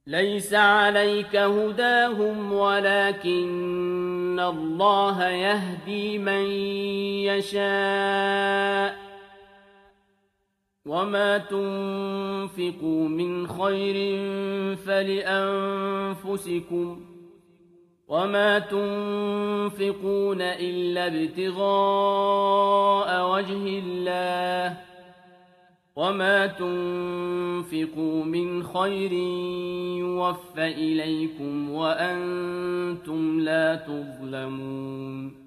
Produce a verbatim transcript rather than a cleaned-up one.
ليس عليك هداهم ولكن الله يهدي من يشاء وما تنفقوا من خير فلأنفسكم وما تنفقون إلا ابتغاء وجه الله وما تنفقوا من خير يوفى إليكم وأنتم لا تظلمون